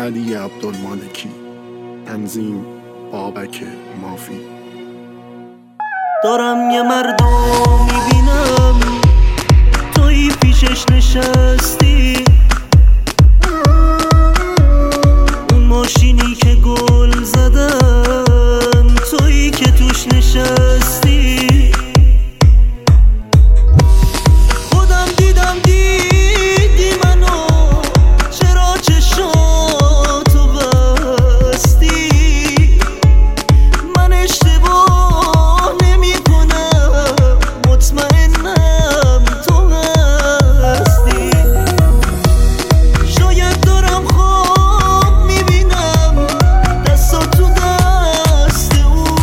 علی عبدالمالکی. تنظیم بابک مافی. دارم یه مردم میبینم توی پیشش نشستی، اون ماشینی که گل زدم توی که توش نشستی. خودم دیدی منو، چرا چشاتو بستی؟ من اشتباه نمی کنم، مطمئنم تو هستی. شاید دارم خواب میبینم دستا تو دست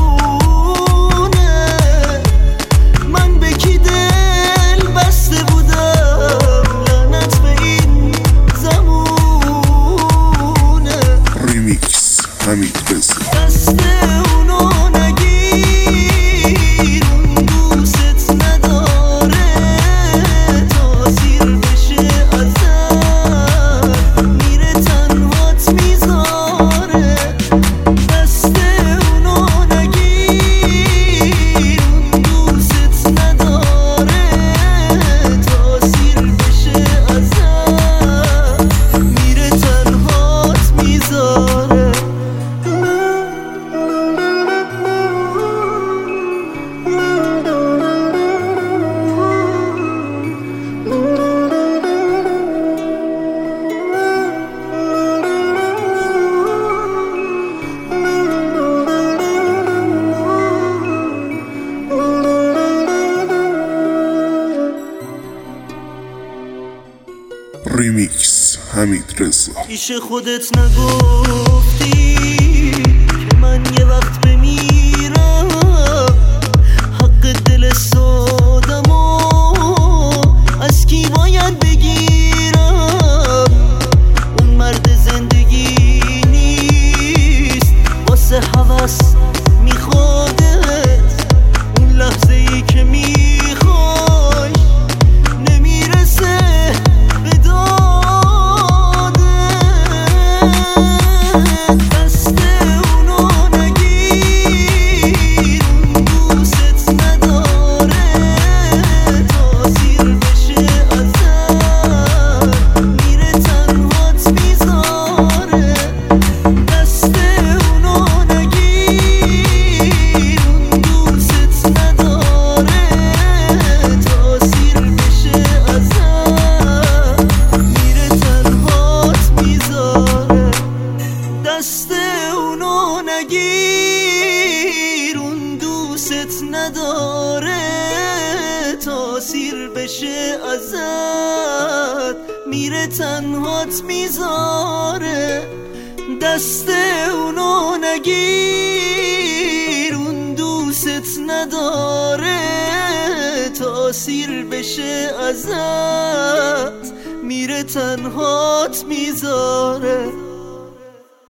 اونه، من به کی دل بسته بودم، لعنت به این زمونه. ریمیکس حمید رضا. دست اونو نگیر، اون دوست نداره، تاثیر بشه ازت میره تنهات میذاره. دست اونو نگیر، اون دوست نداره، تاثیر بشه ازت میره تنهات میذاره. ریمیکس حمید رضا. پیش خودت نگفتی که من یه وقت بمیرم، حق دل سادمو از کی باید بگیرم؟ اون مرد زندگی نیست، واسه هوس میخوادت، اون لحظه ای که میخوای نمیرسه به داده. دست اونو نگیر، اون دوست نداره، تاثیر بشه ازت میره تنهات میذاره. دست اونو نگیر، اون دوست نداره، تاثیر بشه ازت میره تنهات میذاره. دست اونو نگیر، اون دوست نداره، تاثیر بشه ازت میره تنهات میذاره. دست اونو نگیر، اون دوست نداره، تاثیر بشه ازت میره تنهات میذاره.